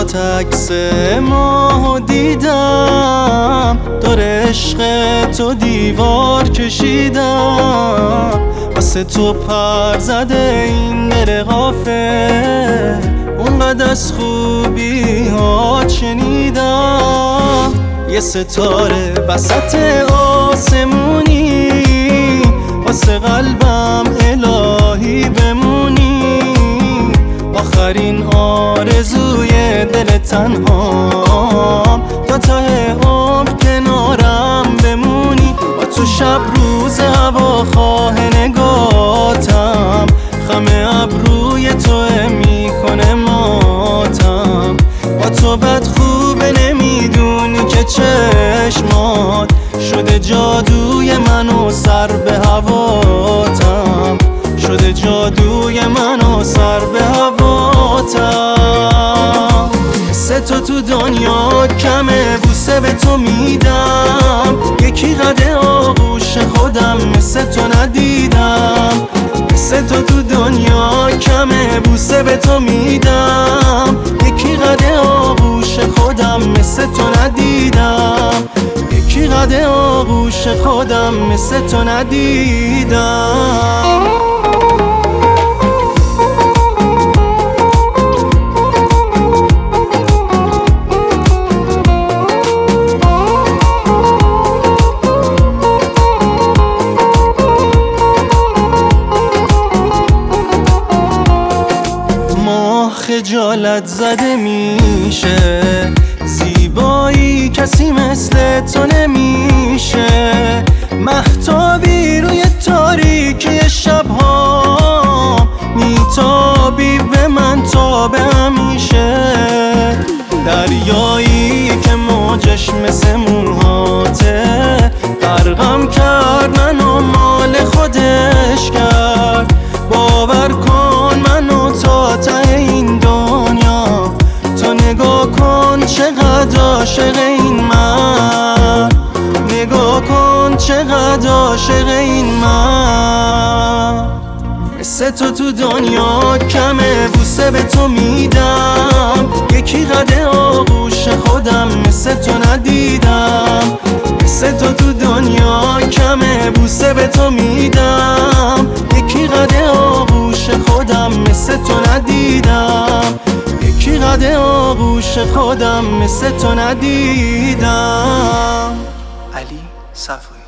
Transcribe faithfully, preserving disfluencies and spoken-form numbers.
برات عکس ماهو دیدم، دور عشق تو دیوار کشیدم، واسه تو پر زده این در غافل، اونقدر از خوبی ها شنیدم. یه ستاره وسط آسمونی، واسه قلبم الهی بمونی، آخرین آرزوی دل تنهام، تا ته عمر کنارم بمونی. با تو شب روز هواخواه نگاتم، خم ابروی تو میکنه ماتم. با تو بد خوبه نمیدونی که چشمات شده جادوی منو سر به هواتم، شده جادوی منو سر به هواتم. سه تا تو دنیا کمه بوسه به تو میدم، یکی قد آغوش خودم مثل تو ندیدم. سه تا تو دنیا کمه بوسه به تو میدم، یکی قد آغوش خودم مثل تو ندیدم، یکی قد آغوش خودم مثل تو ندیدم. خجالت زده میشه، زیبایی کسی مثل تو نمیشه، مهتابی روی تاریکی شبها، میتابی به من تا به همیشه، دریایی که موجش مثل موهاته، غرقم کرد منو مال خودش کرد. باور کن منو تا ته این دنیا، تو نگاه کن چقدر عاشق این من، نگاه کن چقدر عاشق این من. مثل تو تو دنیا کمه بوسه به تو میدم، یکی قد آغوش خودم مثل تو ندیدم. مثل تو تو دنیا کمه بوسه به تو میدم، یکی قد آغوش خودم مثل تو ندیدم، یکی قد آغوش خودم مثل تو ندیدم. علی صفایی.